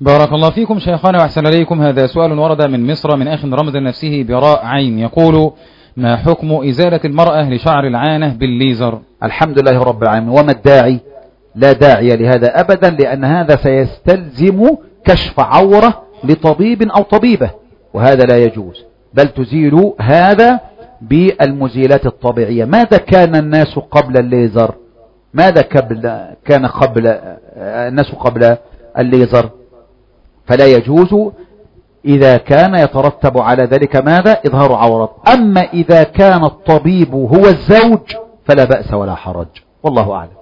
بارك الله فيكم شيخنا وأحسن إليكم. هذا سؤال ورد من مصر من أخ رمز نفسه براء عين، يقول: ما حكم إزالة المرأة لشعر العانة بالليزر؟ الحمد لله رب العالمين. وما الداعي؟ لا داعي لهذا أبدا، لأن هذا سيستلزم كشف عورة لطبيب أو طبيبة، وهذا لا يجوز، بل تزيل هذا بالمزيلات الطبيعية. ماذا كان الناس قبل الليزر؟ ماذا كان قبل الناس قبل الليزر؟ فلا يجوز إذا كان يترتب على ذلك ماذا؟ إظهار عورات. أما إذا كان الطبيب هو الزوج فلا بأس ولا حرج، والله أعلم.